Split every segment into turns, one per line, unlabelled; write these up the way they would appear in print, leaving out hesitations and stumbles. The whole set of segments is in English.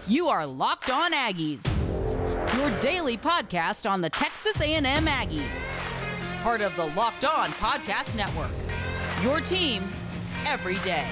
You are Locked On Aggies, your daily podcast on the Texas A&M Aggies. Part of the Locked On Podcast Network, your team every day.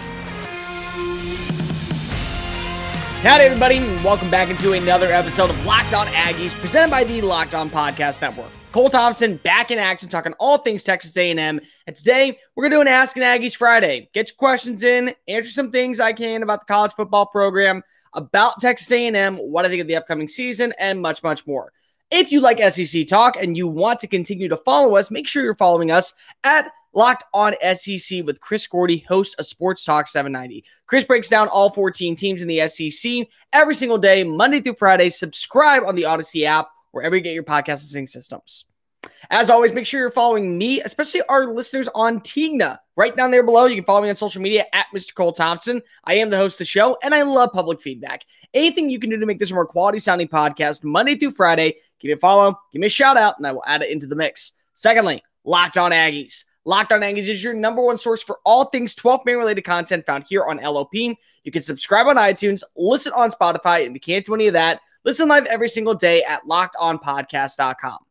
Howdy, everybody, and welcome back into another episode of Locked On Aggies, presented by the Locked On Podcast Network. Cole Thompson back in action, talking all things Texas A&M, and today we're going to do an Ask an Aggies Friday. Get your questions in, answer some things I can about the college football program, about Texas A&M, what I think of the upcoming season, and much, much more. If you like SEC talk and you want to continue to follow us, make sure you're following us at Locked On SEC with Chris Gordy, host of Sports Talk 790. Chris breaks down all 14 teams in the SEC every single day, Monday through Friday. Subscribe on the Odyssey app, wherever you get your podcast listening systems. As always, make sure you're following me, especially our listeners on Tigna. Right down there below, you can follow me on social media at Mr. Cole Thompson. I am the host of the show, and I love public feedback. Anything you can do to make this a more quality-sounding podcast Monday through Friday, give me a follow, give me a shout-out, and I will add it into the mix. Secondly, Locked On Aggies. Locked On Aggies is your number one source for all things 12-man-related content found here on LOP. You can subscribe on iTunes, listen on Spotify, and if you can't do any of that, listen live every single day at LockedOnPodcast.com.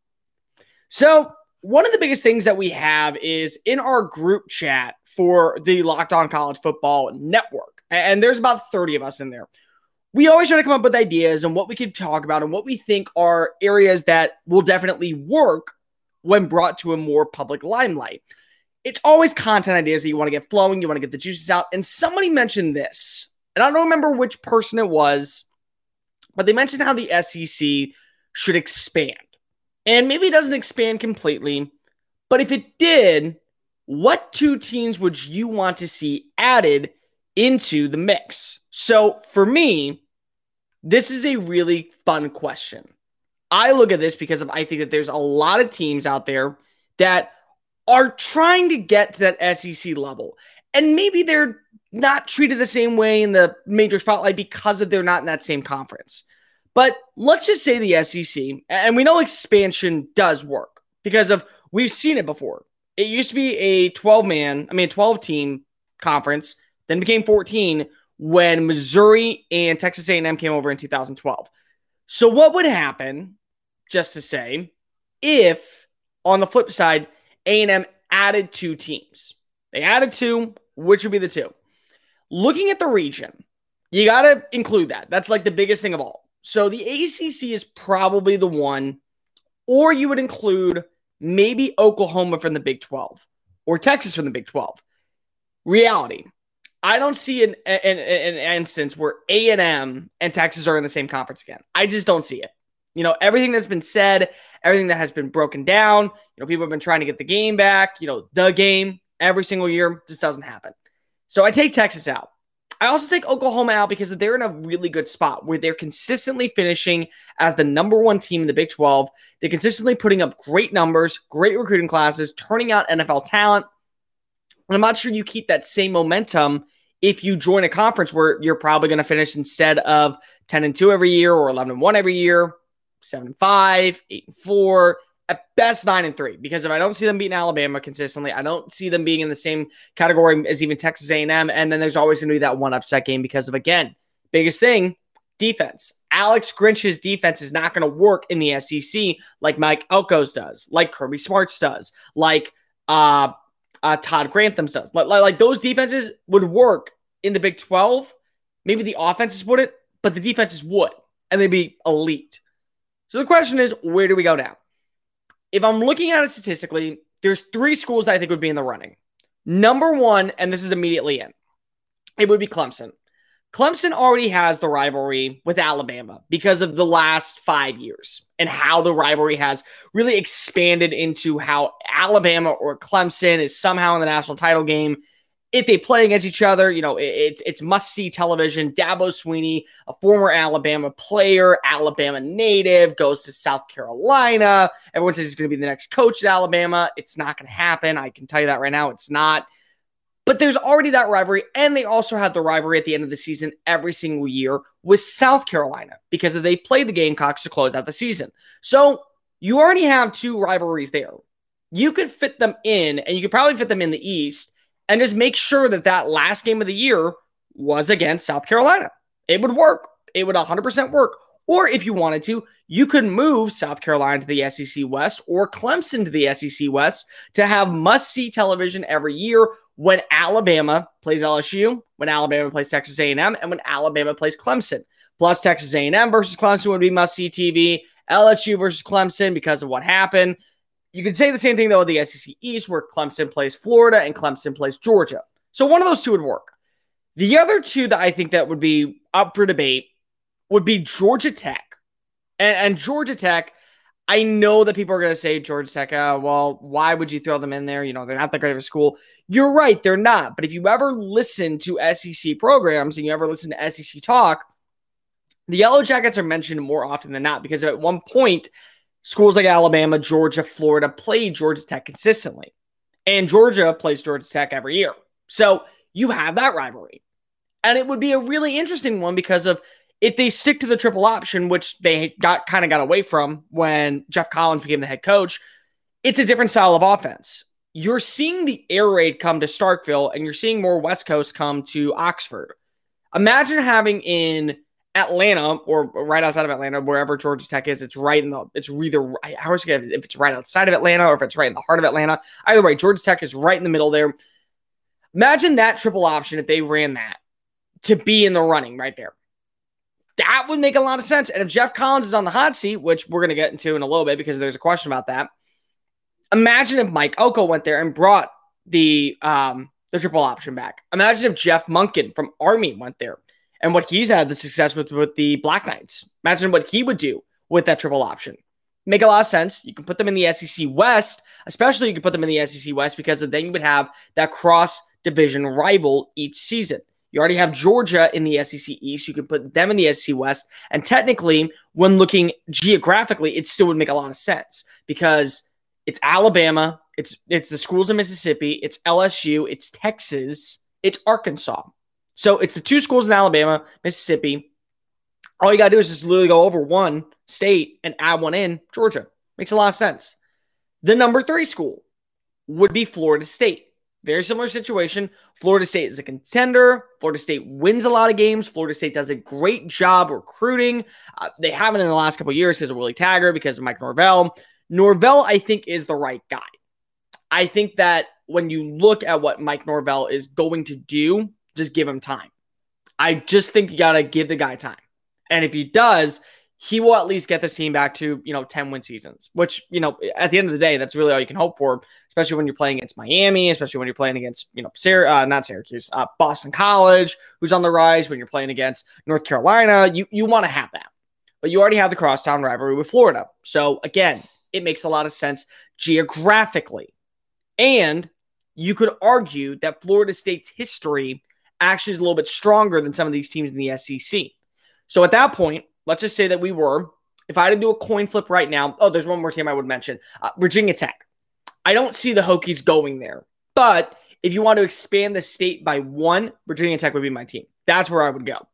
So, one of the biggest things that we have is in our group chat for the Locked On College Football Network, and there's about 30 of us in there. We always try to come up with ideas and what we could talk about and what we think are areas that will definitely work when brought to a more public limelight. It's always content ideas that you want to get flowing, you want to get the juices out, and somebody mentioned this, and I don't remember which person it was, but they mentioned how the SEC should expand. And maybe it doesn't expand completely, but if it did, what two teams would you want to see added into the mix? So for me, this is a really fun question. I look at this because I think that there's a lot of teams out there that are trying to get to that SEC level. And maybe they're not treated the same way in the major spotlight because they're not in that same conference. But let's just say the SEC, and we know expansion does work because we've seen it before. It used to be a 12-team conference, then became 14 when Missouri and Texas A&M came over in 2012. So what would happen, just to say, if on the flip side, A&M added two teams? They added two, which would be the two? Looking at the region, you got to include that. That's like the biggest thing of all. So the ACC is probably the one, or you would include maybe Oklahoma from the Big 12 or Texas from the Big 12. Reality, I don't see an instance where A&M and Texas are in the same conference again. I just don't see it. You know, everything that's been said, everything that has been broken down, you know, people have been trying to get the game back, you know, the game every single year, just doesn't happen. So I take Texas out. I also take Oklahoma out because they're in a really good spot where they're consistently finishing as the number one team in the Big 12. They're consistently putting up great numbers, great recruiting classes, turning out NFL talent. And I'm not sure you keep that same momentum if you join a conference where you're probably going to finish instead of 10-2 every year or 11-1 every year, 7-5, 8-4. At best, 9-3, because if I don't see them beating Alabama consistently, I don't see them being in the same category as even Texas A&M, and then there's always going to be that one upset game because of, again, biggest thing, defense. Alex Grinch's defense is not going to work in the SEC like Mike Elko's does, like Kirby Smart's does, like Todd Grantham's does. Like those defenses would work in the Big 12. Maybe the offenses wouldn't, but the defenses would, and they'd be elite. So the question is, where do we go now? If I'm looking at it statistically, there's three schools that I think would be in the running. Number one, and this is immediately in, it would be Clemson. Clemson already has the rivalry with Alabama because of the last 5 years and how the rivalry has really expanded into how Alabama or Clemson is somehow in the national title game. If they play against each other, you know, it's must-see television. Dabo Swinney, a former Alabama player, Alabama native, goes to South Carolina. Everyone says he's going to be the next coach at Alabama. It's not going to happen. I can tell you that right now. It's not. But there's already that rivalry, and they also have the rivalry at the end of the season every single year with South Carolina because they play the Gamecocks to close out the season. So you already have two rivalries there. You could fit them in, and you could probably fit them in the East, and just make sure that that last game of the year was against South Carolina. It would work. it would 100% work. Or if you wanted to, you could move South Carolina to the SEC West or Clemson to the SEC West to have must-see television every year when Alabama plays LSU, when Alabama plays Texas A&M, and when Alabama plays Clemson. Plus, Texas A&M versus Clemson would be must-see TV. LSU versus Clemson because of what happened. You could say the same thing, though, with the SEC East, where Clemson plays Florida and Clemson plays Georgia. So one of those two would work. The other two that I think that would be up for debate would be Georgia Tech. And Georgia Tech, I know that people are going to say Georgia Tech, well, why would you throw them in there? You know, they're not that great of a school. You're right, they're not. But if you ever listen to SEC programs and you ever listen to SEC talk, the Yellow Jackets are mentioned more often than not because at one point, schools like Alabama, Georgia, Florida played Georgia Tech consistently. And Georgia plays Georgia Tech every year. So you have that rivalry. And it would be a really interesting one because of if they stick to the triple option, which they got away from when Jeff Collins became the head coach, it's a different style of offense. You're seeing the air raid come to Starkville, and you're seeing more West Coast come to Oxford. Imagine having in Atlanta or right outside of Atlanta, wherever Georgia Tech is, it's either, I always forget if it's right outside of Atlanta or if it's right in the heart of Atlanta. Either way, Georgia Tech is right in the middle there. Imagine that triple option if they ran that to be in the running right there. That would make a lot of sense. And if Jeff Collins is on the hot seat, which we're going to get into in a little bit because there's a question about that, imagine if Mike Oko went there and brought the triple option back. Imagine if Jeff Monken from Army went there and what he's had the success with the Black Knights. Imagine what he would do with that triple option. Make a lot of sense. You can put them in the SEC West, especially you can put them in the SEC West because then you would have that cross-division rival each season. You already have Georgia in the SEC East. You can put them in the SEC West. And technically, when looking geographically, it still would make a lot of sense because it's Alabama, it's the schools in Mississippi, it's LSU, it's Texas, it's Arkansas. So it's the two schools in Alabama, Mississippi. All you got to do is just literally go over one state and add one in, Georgia. Makes a lot of sense. The number 3 school would be Florida State. Very similar situation. Florida State is a contender. Florida State wins a lot of games. Florida State does a great job recruiting. They haven't in the last couple of years because of Willie Taggart, because of Mike Norvell. Norvell, I think, is the right guy. I think that when you look at what Mike Norvell is going to do, just give him time. I just think you got to give the guy time. And if he does, he will at least get this team back to, 10-win seasons, which, at the end of the day, that's really all you can hope for, especially when you're playing against Miami, especially when you're playing against, not Syracuse, Boston College, who's on the rise, when you're playing against North Carolina. You want to have that. But you already have the crosstown rivalry with Florida. So, again, it makes a lot of sense geographically. And you could argue that Florida State's history actually is a little bit stronger than some of these teams in the SEC. So, at that point, let's just say that if I had to do a coin flip right now, there's one more team I would mention, Virginia Tech. I don't see the Hokies going there. But if you want to expand the state by one, Virginia Tech would be my team. That's where I would go.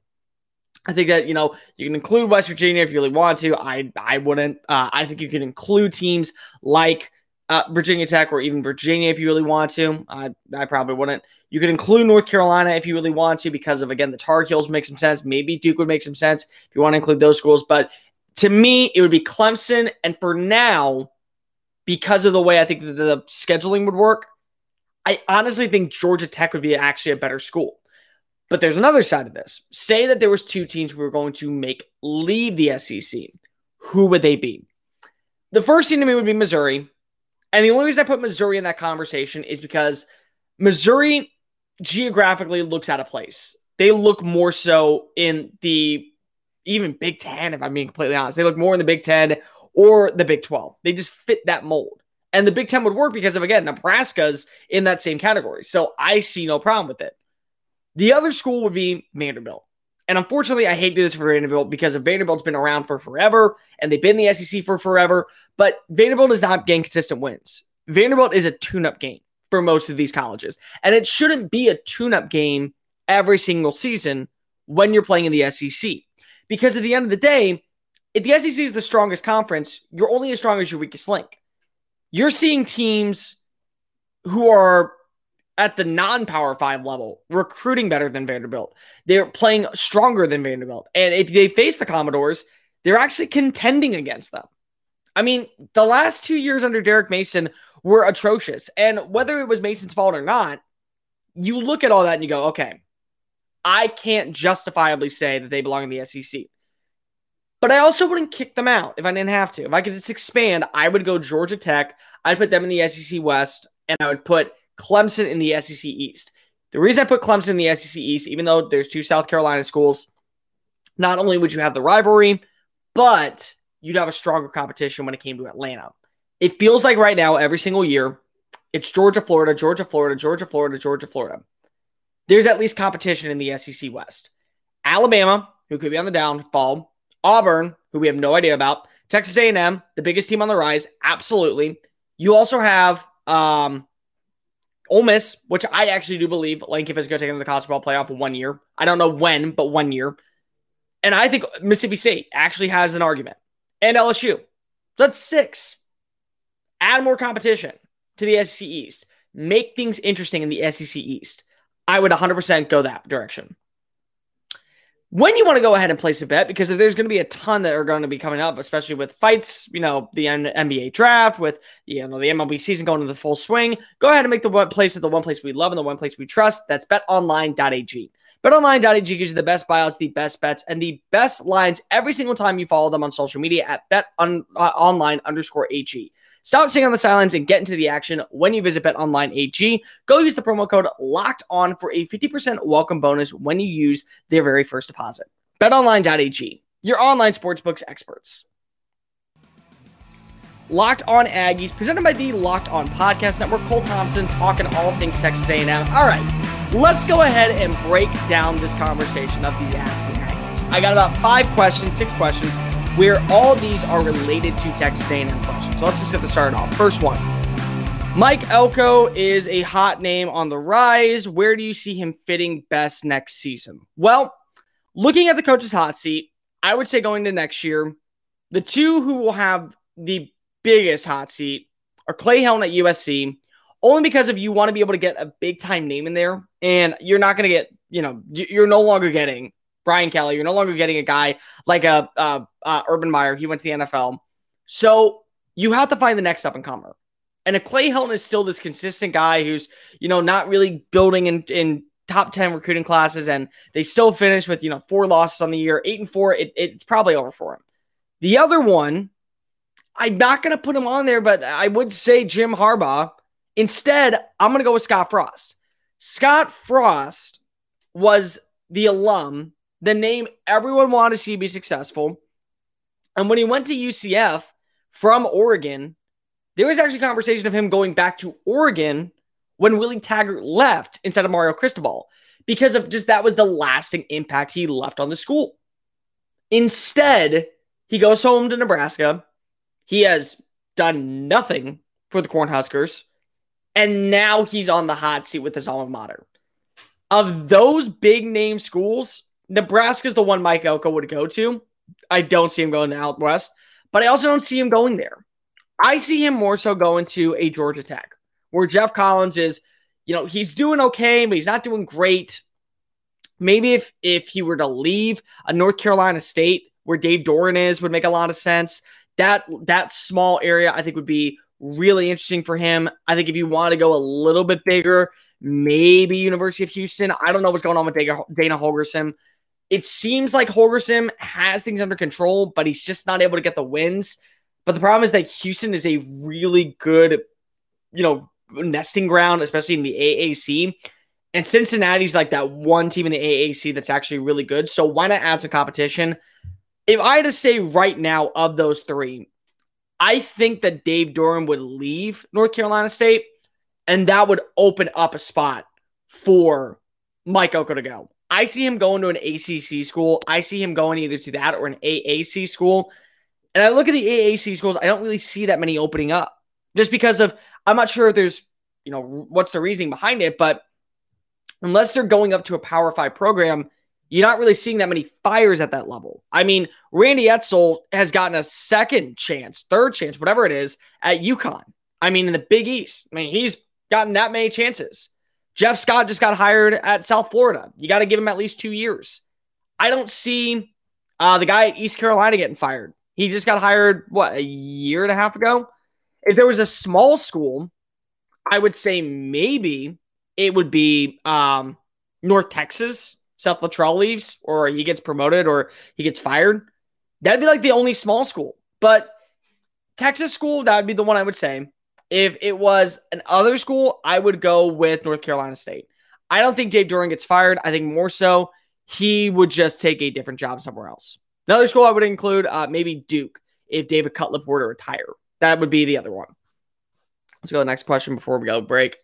I think that, you can include West Virginia if you really want to. I wouldn't. I think you can include teams like Virginia Tech or even Virginia if you really want to. I probably wouldn't. You could include North Carolina if you really want to because of, again, the Tar Heels make some sense. Maybe Duke would make some sense if you want to include those schools. But to me, it would be Clemson. And for now, because of the way I think that the scheduling would work, I honestly think Georgia Tech would be actually a better school. But there's another side of this. Say that there was 2 teams who were going to leave the SEC. Who would they be? The first team to me would be Missouri. And the only reason I put Missouri in that conversation is because Missouri geographically looks out of place. They look more so in the even Big Ten, if I'm being completely honest. They look more in the Big Ten or the Big 12. They just fit that mold. And the Big Ten would work because of, again, Nebraska's in that same category. So I see no problem with it. The other school would be Vanderbilt. And unfortunately, I hate to do this for Vanderbilt because Vanderbilt's been around for forever and they've been in the SEC for forever. But Vanderbilt is not getting consistent wins. Vanderbilt is a tune-up game for most of these colleges. And it shouldn't be a tune-up game every single season when you're playing in the SEC. Because at the end of the day, if the SEC is the strongest conference, you're only as strong as your weakest link. You're seeing teams who are at the non-Power 5 level, recruiting better than Vanderbilt. They're playing stronger than Vanderbilt. And if they face the Commodores, they're actually contending against them. I mean, the last 2 years under Derek Mason were atrocious. And whether it was Mason's fault or not, you look at all that and you go, okay, I can't justifiably say that they belong in the SEC. But I also wouldn't kick them out if I didn't have to. If I could just expand, I would go Georgia Tech. I'd put them in the SEC West, and I would put Clemson in the SEC East. The reason I put Clemson in the SEC East, even though there's 2 South Carolina schools, not only would you have the rivalry, but you'd have a stronger competition when it came to Atlanta. It feels like right now, every single year, it's Georgia, Florida, Georgia, Florida, Georgia, Florida, Georgia, Florida. There's at least competition in the SEC West. Alabama, who could be on the downfall. Auburn, who we have no idea about. Texas A&M, the biggest team on the rise, absolutely. You also have Ole Miss, which I actually do believe Lane Kiffin is going to take into the college football playoff for 1 year. I don't know when, but 1 year. And I think Mississippi State actually has an argument. And LSU. So that's 6. Add more competition to the SEC East. Make things interesting in the SEC East. I would 100% go that direction. When you want to go ahead and place a bet, because if there's going to be a ton that are going to be coming up, especially with fights, the NBA draft, with the MLB season going into the full swing, go ahead and make the one place we love and the one place we trust. That's betonline.ag. BetOnline.ag gives you the best buyouts, the best bets, and the best lines every single time you follow them on social media at betonline_AG. Stop sitting on the sidelines and get into the action when you visit BetOnline.ag. Go use the promo code LOCKEDON for a 50% welcome bonus when you use their very first deposit. BetOnline.ag, your online sportsbooks experts. Locked On Aggies, presented by the Locked On Podcast Network. Cole Thompson talking all things Texas A&M. All right, let's go ahead and break down this conversation of these Asking Aggies. I got about 6 questions, where all these are related to Texas A&M questions. So let's just get this started off. First one. Mike Elko is a hot name on the rise. Where do you see him fitting best next season? Well, looking at the coach's hot seat, I would say going to next year, the 2 who will have the biggest hot seat are Clay Helton at USC, only because if you want to be able to get a big-time name in there, and you're not going to get, you're no longer getting Brian Kelly. You're no longer getting a guy like Urban Meyer. He went to the NFL. So you have to find the next up-and-comer. And if Clay Helton is still this consistent guy who's, not really building in top 10 recruiting classes, and they still finish with, 4 losses on the year, 8-4, it's probably over for him. The other one, I'm not going to put him on there, but I would say Jim Harbaugh. Instead, I'm going to go with Scott Frost. Scott Frost was the alum, the name everyone wanted to see be successful. And when he went to UCF from Oregon, there was actually conversation of him going back to Oregon when Willie Taggart left instead of Mario Cristobal, because of just that was the lasting impact he left on the school. Instead, he goes home to Nebraska. He has done nothing for the Cornhuskers, and now he's on the hot seat with his alma mater. Of those big name schools, Nebraska's the one Mike Elko would go to. I don't see him going to out west, but I also don't see him going there. I see him more so going to a Georgia Tech, where Jeff Collins is, he's doing okay, but he's not doing great. Maybe if he were to leave a North Carolina State, where Dave Doeren is, would make a lot of sense. That small area, I think, would be really interesting for him. I think if you want to go a little bit bigger, maybe University of Houston. I don't know what's going on with Dana Holgorsen. It seems like Holgorsen has things under control, but he's just not able to get the wins. But the problem is that Houston is a really good, nesting ground, especially in the AAC. And Cincinnati's like that one team in the AAC that's actually really good. So why not add some competition? If I had to say right now of those 3, I think that Dave Doeren would leave North Carolina State, and that would open up a spot for Mike Elko to go. I see him going to an ACC school. I see him going either to that or an AAC school. And I look at the AAC schools, I don't really see that many opening up. Just because of, I'm not sure if there's, what's the reasoning behind it, but unless they're going up to a Power 5 program, you're not really seeing that many fires at that level. I mean, Randy Edsall has gotten a second chance, third chance, whatever it is, at UConn. I mean, in the Big East. I mean, he's gotten that many chances. Jeff Scott just got hired at South Florida. You got to give him at least 2 years. I don't see the guy at East Carolina getting fired. He just got hired, a year and a half ago? If there was a small school, I would say maybe it would be North Texas. Seth Luttrell leaves, or he gets promoted, or he gets fired. That'd be like the only small school. But Texas school, that would be the one I would say. If it was an other school, I would go with North Carolina State. I don't think Dave Doeren gets fired. I think more so he would just take a different job somewhere else. Another school I would include maybe Duke if David Cutcliffe were to retire. That would be the other one. Let's go to the next question before we go break.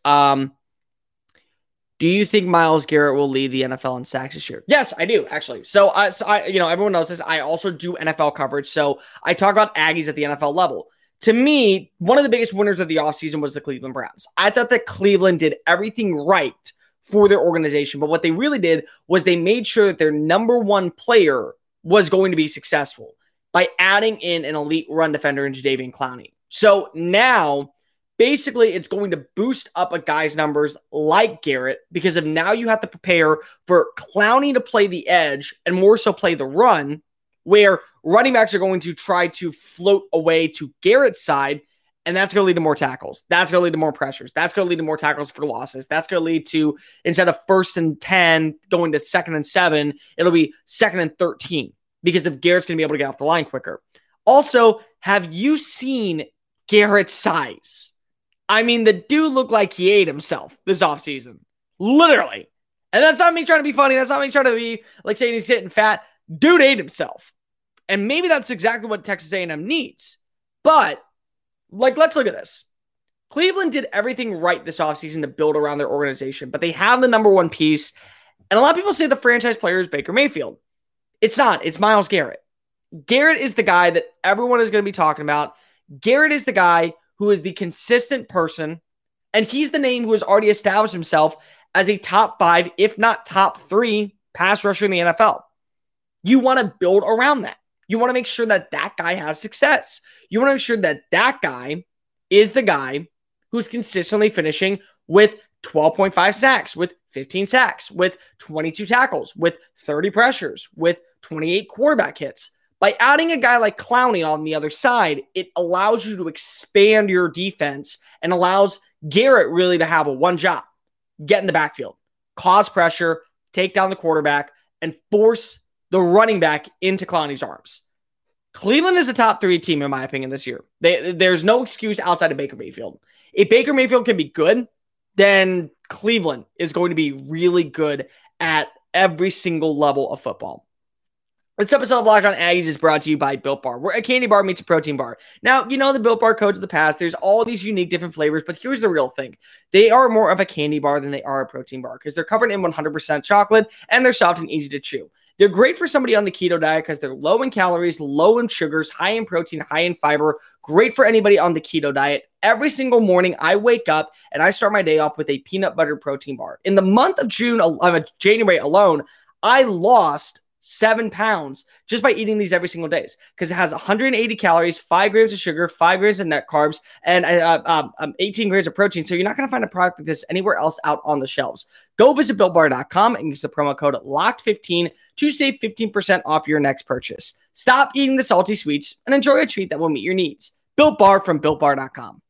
Do you think Myles Garrett will lead the NFL in sacks this year? Yes, I do, actually. So I, everyone knows this. I also do NFL coverage. So I talk about Aggies at the NFL level. To me, one of the biggest winners of the offseason was the Cleveland Browns. I thought that Cleveland did everything right for their organization. But what they really did was they made sure that their number one player was going to be successful by adding in an elite run defender in Jadeveon Clowney. So now, basically, it's going to boost up a guy's numbers like Garrett because of now you have to prepare for Clowney to play the edge and more so play the run, where running backs are going to try to float away to Garrett's side, and that's going to lead to more tackles. That's going to lead to more pressures. That's going to lead to more tackles for losses. That's going to lead to, instead of 1st and 10 going to 2nd and 7, it'll be 2nd and 13 because if Garrett's going to be able to get off the line quicker. Also, have you seen Garrett's size? I mean, the dude looked like he ate himself this offseason. Literally. And that's not me trying to be funny. That's not me trying to be like saying he's getting fat. Dude ate himself. And maybe that's exactly what Texas A&M needs. But, let's look at this. Cleveland did everything right this offseason to build around their organization, but they have the number one piece. And a lot of people say the franchise player is Baker Mayfield. It's not. It's Myles Garrett. Garrett is the guy that everyone is going to be talking about. Garrett is the guy who is the consistent person, and he's the name who has already established himself as a top 5, if not top 3, pass rusher in the NFL. You want to build around that. You want to make sure that that guy has success. You want to make sure that that guy is the guy who's consistently finishing with 12.5 sacks, with 15 sacks, with 22 tackles, with 30 pressures, with 28 quarterback hits. By adding a guy like Clowney on the other side, it allows you to expand your defense and allows Garrett really to have one job: get in the backfield, cause pressure, take down the quarterback, and force the running back into Clowney's arms. Cleveland is a top 3 team, in my opinion, this year. There's no excuse outside of Baker Mayfield. If Baker Mayfield can be good, then Cleveland is going to be really good at every single level of football. This episode of Locked On Aggies is brought to you by Built Bar, where a candy bar meets a protein bar. Now, you know the Built Bar codes of the past. There's all these unique different flavors, but here's the real thing. They are more of a candy bar than they are a protein bar because they're covered in 100% chocolate and they're soft and easy to chew. They're great for somebody on the keto diet because they're low in calories, low in sugars, high in protein, high in fiber. Great for anybody on the keto diet. Every single morning, I wake up and I start my day off with a peanut butter protein bar. In the month of January alone, I lost 7 pounds just by eating these every single day because it has 180 calories, 5 grams of sugar, 5 grams of net carbs, and 18 grams of protein. So you're not going to find a product like this anywhere else out on the shelves. Go visit BuiltBar.com and use the promo code LOCKED15 to save 15% off your next purchase. Stop eating the salty sweets and enjoy a treat that will meet your needs. Built Bar from BuiltBar.com.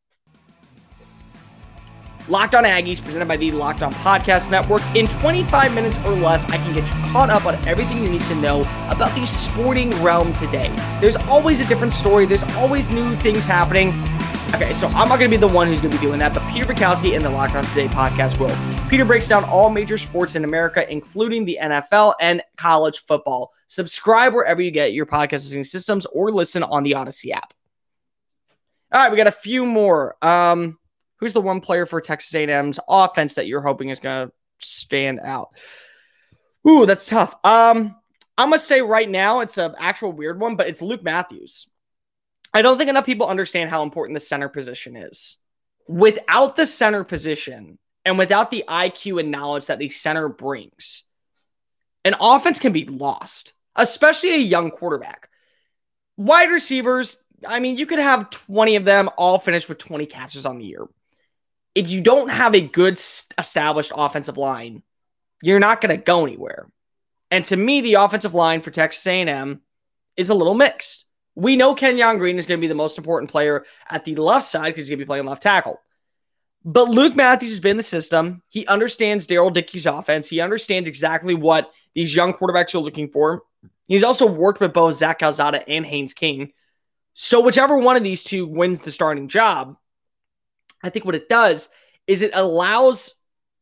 Locked On Aggies, presented by the Locked On Podcast Network. In 25 minutes or less, I can get you caught up on everything you need to know about the sporting realm today. There's always a different story. There's always new things happening. Okay, so I'm not going to be the one who's going to be doing that, but Peter Bukowski and the Locked On Today podcast will. Peter breaks down all major sports in America, including the NFL and college football. Subscribe wherever you get your podcasting systems or listen on the Odyssey app. All right, we got a few more. Who's the one player for Texas A&M's offense that you're hoping is going to stand out? Ooh, that's tough. I'm going to say right now it's an actual weird one, but it's Luke Matthews. I don't think enough people understand how important the center position is. Without the center position and without the IQ and knowledge that the center brings, an offense can be lost, especially a young quarterback. Wide receivers, I mean, you could have 20 of them all finish with 20 catches on the year. if you don't have a good established offensive line, you're not going to go anywhere. And to me, the offensive line for Texas A&M is a little mixed. We know Kenyon Green is going to be the most important player at the left side because he's going to be playing left tackle. But Luke Matthews has been in the system. He understands Daryl Dickey's offense. He understands exactly what these young quarterbacks are looking for. He's also worked with both Zach Calzada and Haynes King. So whichever one of these two wins the starting job, I think what it does is it allows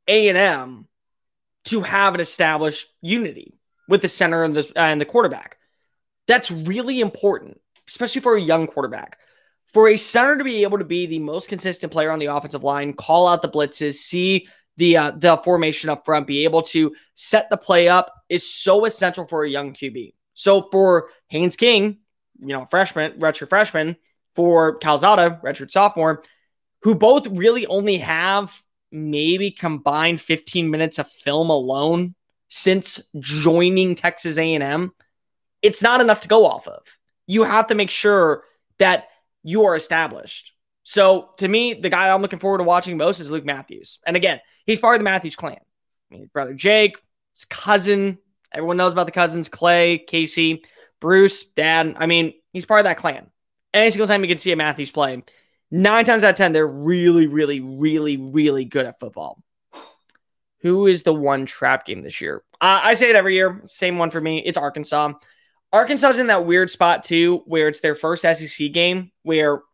A&M to have an established unity with the center and the quarterback. That's really important, especially for a young quarterback. For a center to be able to be the most consistent player on the offensive line, call out the blitzes, see the formation up front, be able to set the play up is so essential for a young QB. So for Haynes King, redshirt freshman, for Calzada, redshirt sophomore, who both really only have maybe combined 15 minutes of film alone since joining Texas A&M, it's not enough to go off of. You have to make sure that you are established. So to me, the guy I'm looking forward to watching most is Luke Matthews. And again, he's part of the Matthews clan. His brother Jake, his cousin, everyone knows about the cousins, Clay, Casey, Bruce, Dad. He's part of that clan. Any single time you can see a Matthews play, 9 times out of 10, they're really, really, really, really good at football. Who is the one trap game this year? I say it every year. Same one for me. It's Arkansas. Arkansas's in that weird spot, too, where it's their first SEC game, where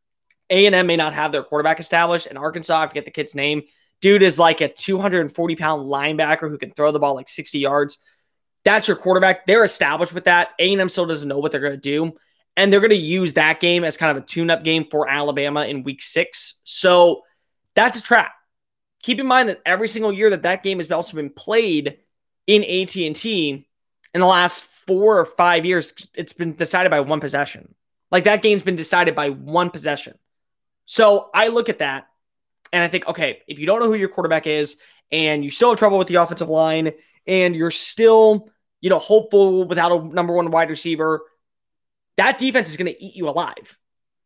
A&M may not have their quarterback established, and Arkansas, I forget the kid's name, dude is like a 240-pound linebacker who can throw the ball like 60 yards. That's your quarterback. They're established with that. A&M still doesn't know what they're going to do, and they're going to use that game as kind of a tune-up game for Alabama in Week 6. So that's a trap. Keep in mind that every single year that game has also been played in AT&T in the last 4 or 5 years, it's been decided by one possession. Like, that game's been decided by one possession. So I look at that and I think, okay, if you don't know who your quarterback is and you still have trouble with the offensive line and you're still, hopeful without a number one wide receiver, that defense is going to eat you alive.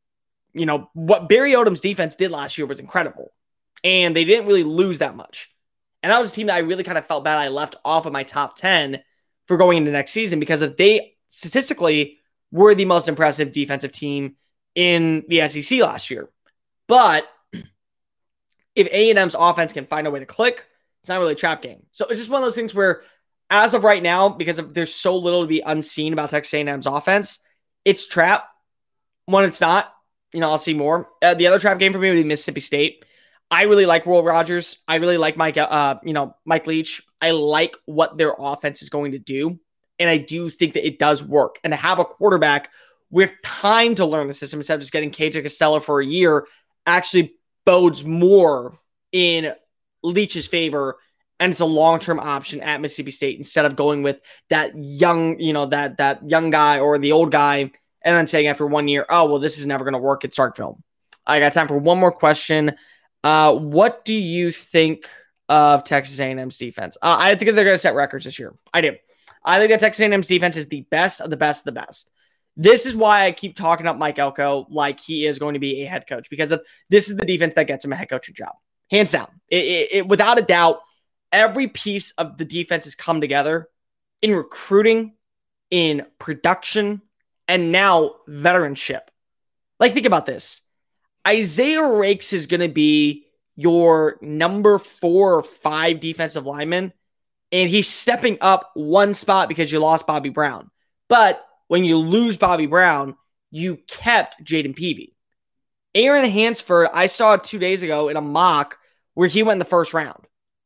What Barry Odom's defense did last year was incredible, and they didn't really lose that much. And that was a team that I really kind of felt bad I left off of my top 10 for going into next season because if they statistically were the most impressive defensive team in the SEC last year. But if A&M's offense can find a way to click, it's not really a trap game. So it's just one of those things where, as of right now, because there's so little to be unseen about Texas A&M's offense, it's trap. When it's not, I'll see more. The other trap game for me would be Mississippi State. I really like Will Rogers. I really like Mike Leach. I like what their offense is going to do. And I do think that it does work. And to have a quarterback with time to learn the system instead of just getting KJ Costello for a year actually bodes more in Leach's favor. And it's a long-term option at Mississippi State instead of going with that young, that young guy or the old guy and then saying after 1 year, oh, well, this is never going to work at Starkville. I got time for one more question. What do you think of Texas A&M's defense? I think they're going to set records this year. I do. I think that Texas A&M's defense is the best of the best of the best. This is why I keep talking up Mike Elko like he is going to be a head coach, because this is the defense that gets him a head coaching job. Hands down. It without a doubt, every piece of the defense has come together in recruiting, in production, and now veteranship. Like, think about this. Isaiah Rakes is going to be your number 4 or 5 defensive lineman, and he's stepping up one spot because you lost Bobby Brown. But when you lose Bobby Brown, you kept Jaden Peavy. Aaron Hansford, I saw 2 days ago in a mock where he went in the first round.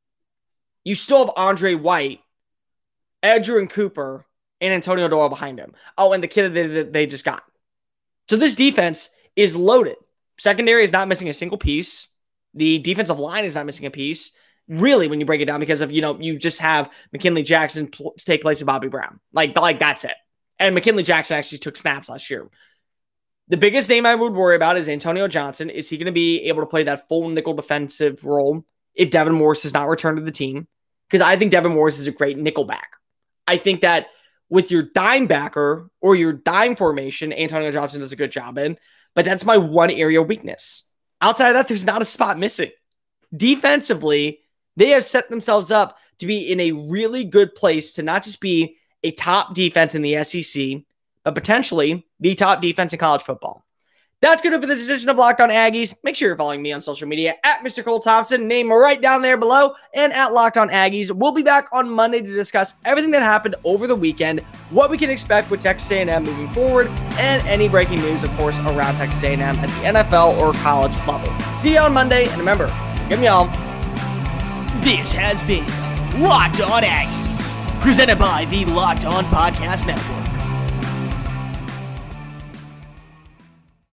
You still have Andre White, Edgerrin Cooper, and Antonio Doyle behind him. Oh, and the kid that they just got. So this defense is loaded. Secondary is not missing a single piece. The defensive line is not missing a piece. Really, when you break it down, because of, you just have McKinley Jackson take place of Bobby Brown. Like that's it. And McKinley Jackson actually took snaps last year. The biggest name I would worry about is Antonio Johnson. Is he going to be able to play that full nickel defensive role if Devin Morris does not return to the team? Because I think Devin Morris is a great nickel back. I think that with your dime backer or your dime formation, Antonio Johnson does a good job in. But that's my one area of weakness. Outside of that, there's not a spot missing. defensively, they have set themselves up to be in a really good place to not just be a top defense in the SEC, but potentially the top defense in college football. That's going to do for this edition of Locked On Aggies. Make sure you're following me on social media at Mr. Cole Thompson, name right down there below, and at Locked On Aggies. We'll be back on Monday to discuss everything that happened over the weekend, what we can expect with Texas A&M moving forward, and any breaking news, of course, around Texas A&M at the NFL or college level. See you on Monday, and remember, give me all.
This has been Locked On Aggies, presented by the Locked On Podcast Network.